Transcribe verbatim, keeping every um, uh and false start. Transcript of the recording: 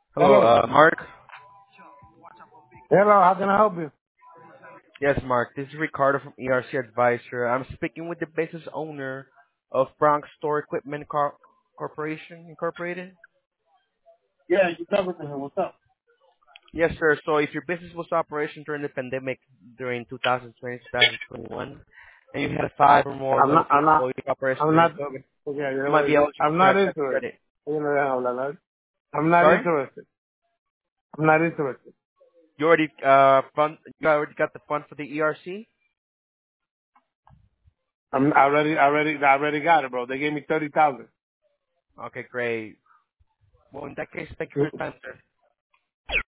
Hello, Hello. uh, Mark. Hello, how can I help you? Yes, Mark. This is Ricardo from E R C Advisor. I'm speaking with the business owner of Bronx Store Equipment Cor- Corporation Incorporated. Yeah, you talking to him. What's up? Yes, sir. So if your business was operation during the pandemic during twenty twenty, twenty twenty-one, and you had five or more I'm not, monthly I'm not, employee operation I'm during not, COVID, okay, you yeah, might be wait, eligible I'm for not a tax interested. credit. You know, hablar, ¿no? I'm not Sorry? interested. I'm not interested. You already uh fund you already got the fund for the E R C? I'm I already, I already, I already got it, bro. They gave me thirty thousand. Okay, great. Well, in that case, thank you for your time, sir.